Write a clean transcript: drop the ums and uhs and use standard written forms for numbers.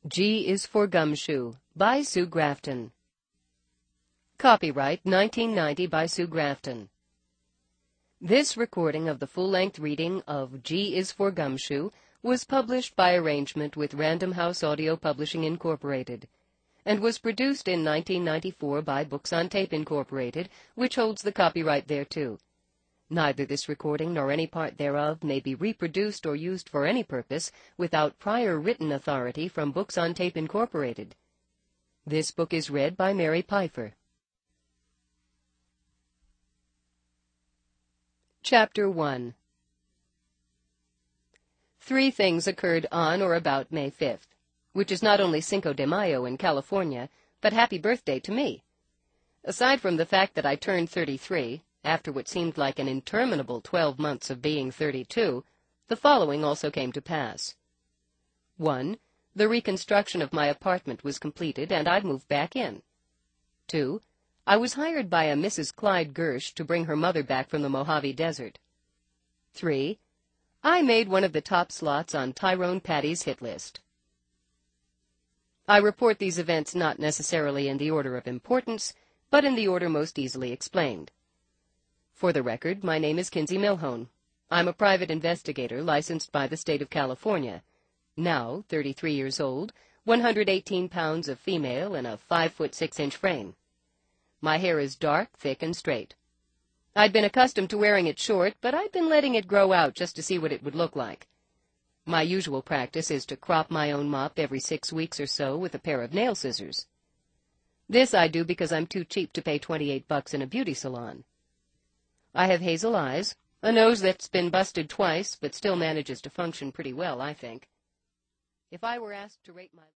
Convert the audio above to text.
G is for Gumshoe, by Sue Grafton. Copyright 1990 by Sue Grafton. This recording of the full-length reading of G is for Gumshoe was published by arrangement with Random House Audio Publishing Incorporated, and was produced in 1994 by Books on Tape Incorporated, which holds the copyright thereto. Neither this recording nor any part thereof may be reproduced or used for any purpose without prior written authority from Books on Tape Incorporated. This book is read by Mary Pfeiffer. Chapter 1. 3 things occurred on or about May 5th, which is not only Cinco de Mayo in California, but happy birthday to me. Aside from the fact that I turned 33, after what seemed like an interminable 12 months of being 32, the following also came to pass. 1. The reconstruction of my apartment was completed, and I moved back in. 2. I was hired by a Mrs. Clyde Gersh to bring her mother back from the Mojave Desert. 3. I made one of the top slots on Tyrone Patty's hit list. I report these events not necessarily in the order of importance, but in the order most easily explained. For the record, my name is Kinsey Milhone. I'm a private investigator licensed by the state of California. Now 33 years old, 118 pounds of female in a 5-foot 6-inch frame. My hair is dark, thick, and straight. I'd been accustomed to wearing it short, but I'd been letting it grow out just to see what it would look like. My usual practice is to crop my own mop every 6 weeks or so with a pair of nail scissors. This I do because I'm too cheap to pay $28 in a beauty salon. I have hazel eyes, a nose that's been busted twice, but still manages to function pretty well, I think. If I were asked to rate my